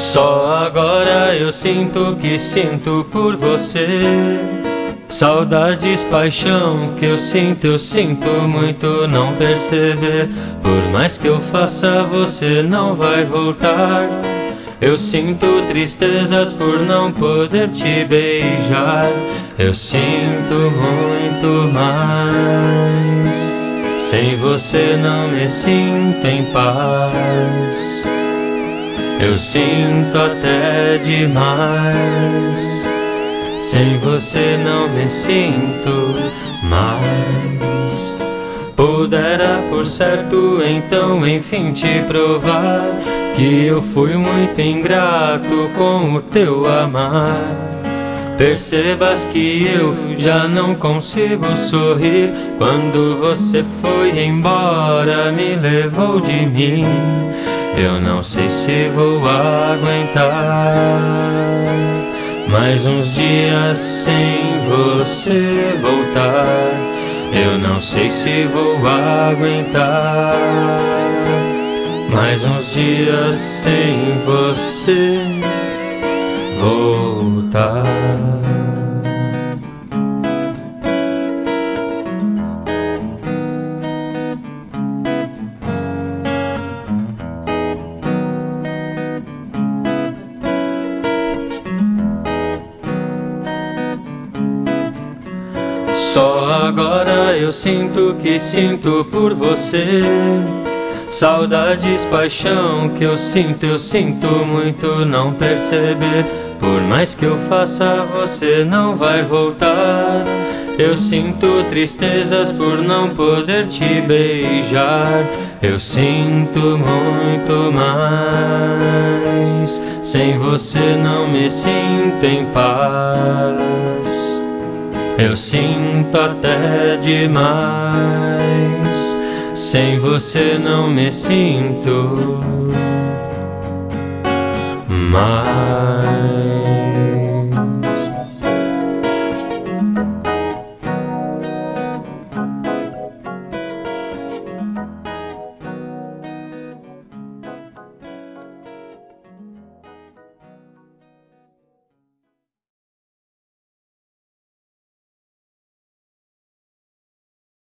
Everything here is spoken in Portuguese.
Só agora eu sinto o que sinto por você. Saudades, paixão que eu sinto muito não perceber. Por mais que eu faça, você não vai voltar. Eu sinto tristezas por não poder te beijar. Eu sinto muito mais. Sem você não me sinto em paz. Eu sinto até demais. Sem você não me sinto mais. Pudera por certo então enfim te provar que eu fui muito ingrato com o teu amar. Percebas que eu já não consigo sorrir. Quando você foi embora, me levou de mim. Eu não sei se vou aguentar mais uns dias sem você voltar. Eu não sei se vou aguentar mais uns dias sem você voltar. Só agora eu sinto o que sinto por você. Saudades, paixão que eu sinto muito não perceber. Por mais que eu faça, você não vai voltar. Eu sinto tristezas por não poder te beijar. Eu sinto muito mais. Sem você não me sinto em paz. Eu sinto até demais. Sem você não me sinto mais.